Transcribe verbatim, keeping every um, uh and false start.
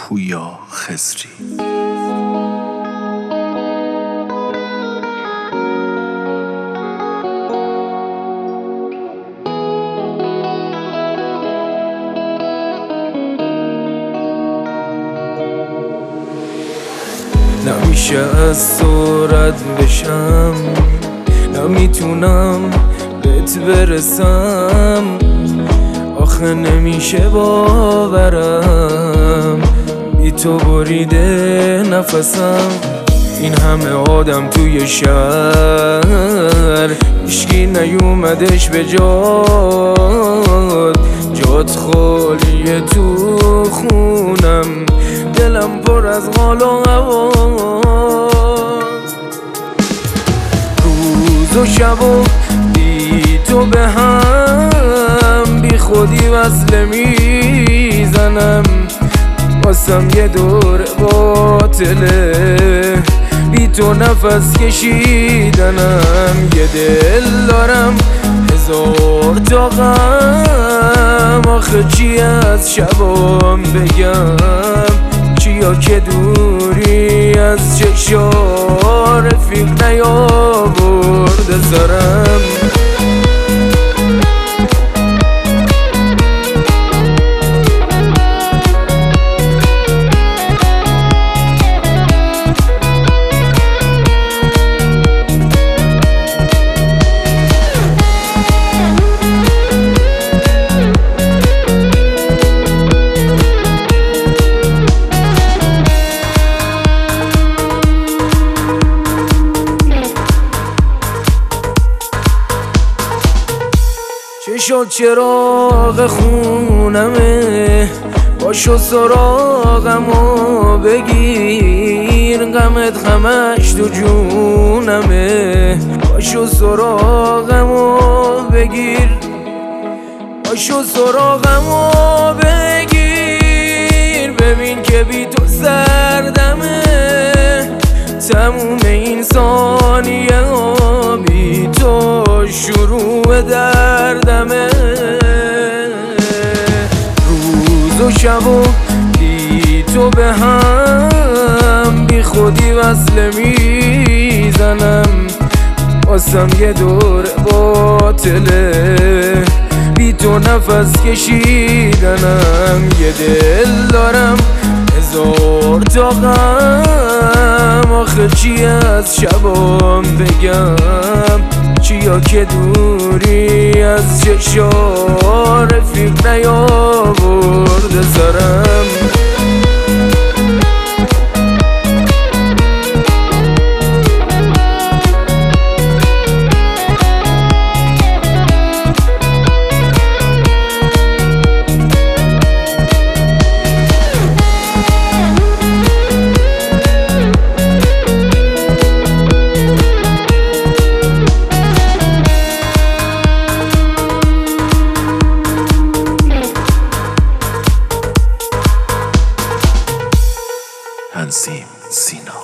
پویا خضری. نمیشه از تو رد بشم، نمیتونم بهت برسم، آخه نمیشه باورم بی تو بریده نفسم. این همه آدم توی شهر هیچکی نیومدش به جات، جات خالیه تو خونم، دلم پر از غال و هوا. روز و شب و بی تو به هم بی خودی وصله میزنم، واسم یه دور باطله بی تو نفس کشیدنم. یه دل دارم هزار تا غم، آخه چی از شبام بگم، چیا که دوری از چشا رفیق نیاورده سرم. چه شد چراغ خونمه، باشو سراغمو بگیر، غمت همش تو جونمه، باشو سراغمو بگیر، باشو سراغمو بگیر، ببین که بی تو سردمه، تموم این ثانیه ها بی تو شروع دردمه. روز و شب و بی تو به هم بی خودی وصله میزنم، واسم یه دور باطله بی تو نفس کشیدنم. یه دل دارم هزار تا غم، آخه چی از شبام بگم، چیا که دوری از چشا رفیق نیاورده سرم. هنسیم سینا.